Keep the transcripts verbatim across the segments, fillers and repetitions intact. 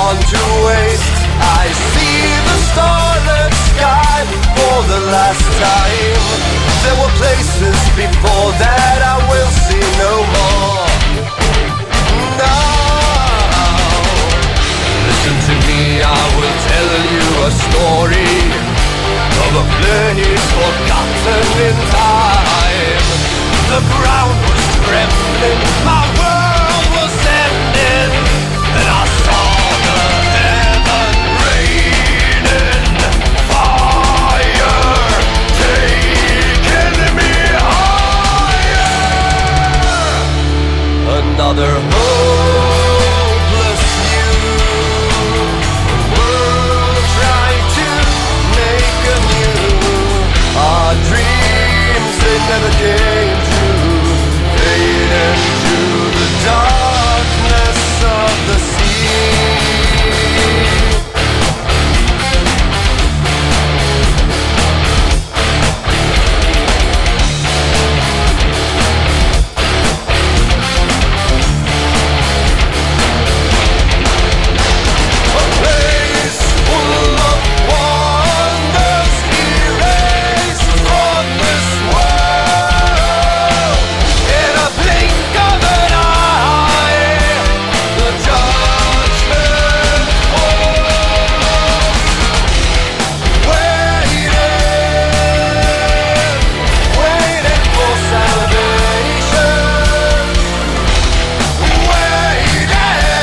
gone to waste. I see the starlit sky for the last time. There were places before that I will see no more. Now, listen to me, I will tell you a story of a place forgotten in time. The ground was trembling, my world was ending, and I saw the heaven raining fire, taking me higher. Another hopeless youth, a world trying to make anew. Our dreams, they never came true, fade into the darkness of the sea. A place full of wonders erased from this world. In a blink of an eye, the judgment falls. Waiting, waiting for salvation. Waiting,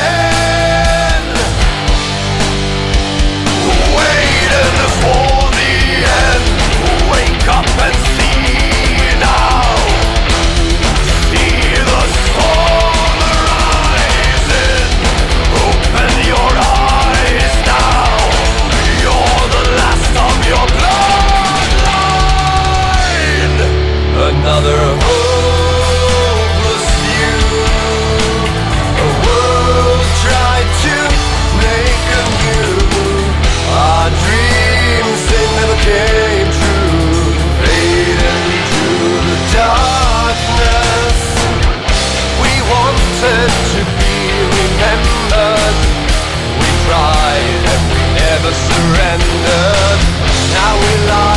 waiting for the end. Wake up and see now. See the storm rising. Open your eyes now. You're the last of your bloodline. Another hopeless youth, a world tried to make anew. Our dreams, they never came true, fade into the darkness. We wanted to be remembered. We tried and we never surrendered. Now we lie